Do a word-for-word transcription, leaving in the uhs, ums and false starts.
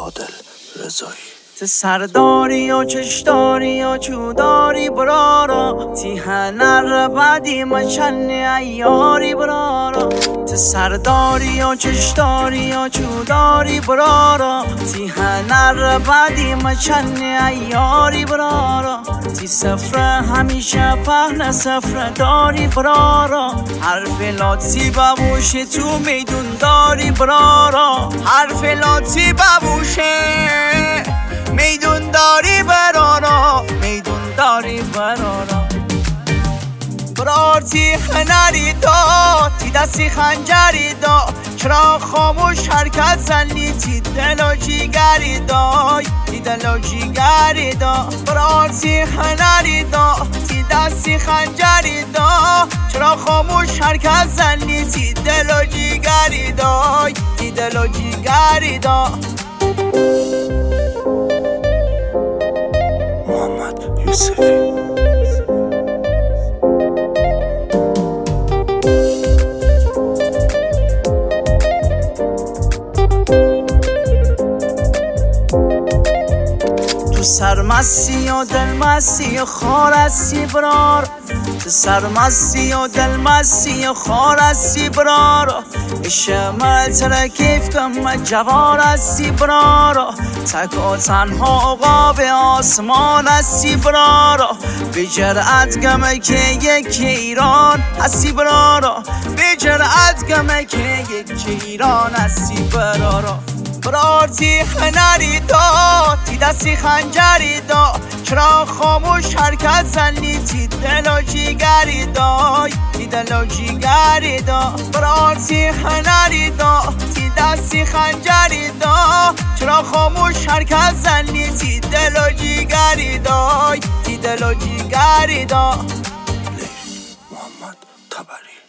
عادل رضایی. تی سرداری و چشداری و چوداری برارا، تی هنر بدی مچنی ایاری برارا. تی سرداری و چشداری و چوداری برارا، تی هنر بدی مچنی ایاری برارا. تی سفره همیشه پهن سفره داری برارا، حرف لاتی ببوشه تو میدون داری برارا. حرف لاتی ببوشه میدون داری برارا، میدون داری برارا. برار تی هنری دا، تی دستی خنجری دا، چرا خاموش حرکت زنی تی دل و جیگری دا، تی دل و جیگری دا. برار تی هنری دا، تی دستی خنجری دا، چرا خاموش حرکت زنی تی دل و جیگری دا، تی دل و جیگری دا. محمد یوسفی. تو سرمستی و دلمستی و خارستی برار، تو سرمستی و دلمستی و خارستی برار. میشه ملتر کیف کم جوان هستی برار، تک و تنها عقاب آسمان هستی برار. به جرأت گمه که یک ایران هستی برار، به جرأت گمه که یک ایران هستی برار. برار تی هنری دا، تی دستی خنجری دا، چرا خاموش حرکت زنی تی دل و جیگری دا، تی دل و جیگری دا. برار تی هنری دا، تی دستی خنجری دا، چرا خاموش حرکت زنی تی دل و جیگری دا، تی دل و جیگری دا. محمد تبری.